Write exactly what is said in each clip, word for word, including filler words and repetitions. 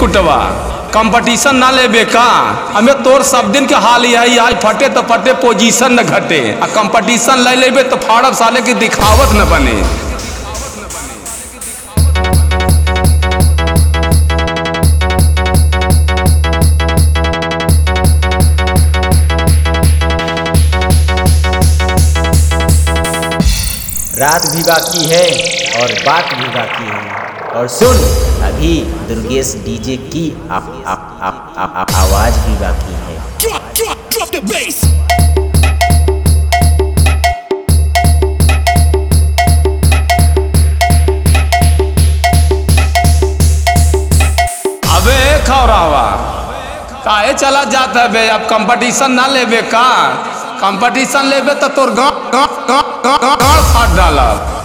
फुटवा competition ना लेबे का। हमें तोर सब दिन के हाल यही आज फटे तो फटे पोजीशन न घटे आ कंपटीशन ले लेबे तो फाड़ब साले की दिखावत न बने। रात भी बाकी है और बात भी बाकी है। और सुन, अभी दुर्गेश डीजे की आप आप आप आप, आप आवाज भी बाकी है। Drop, drop, drop the bass. अबे खौरावा काहे चला जाता है बे। अब कंपटीशन ना लेबे का। कंपटीशन लेबे तो तोर गाँव गाँव गाँव गाँव गाँव फाड़ डाला।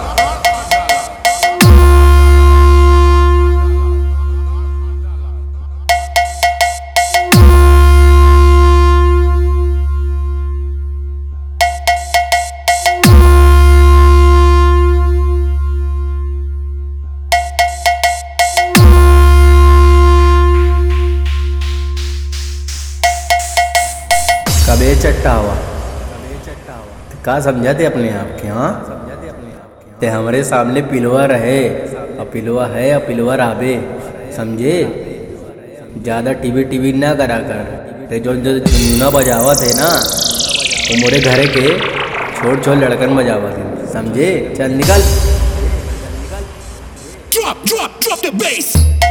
कबे चट्टा हुआ का समझाते अपने आप के। हाँ ते हमारे सामने पिलवा रहे और पिलवा है और पिलवा राबे समझे। ज़्यादा टीवी टीवी ना करा कर। ते जो जो झुनझुना बजावत है ना तो मोरे घरे के छोट छोट लड़कन बजावत है समझे। चल निकल। Drop, drop, drop the bass.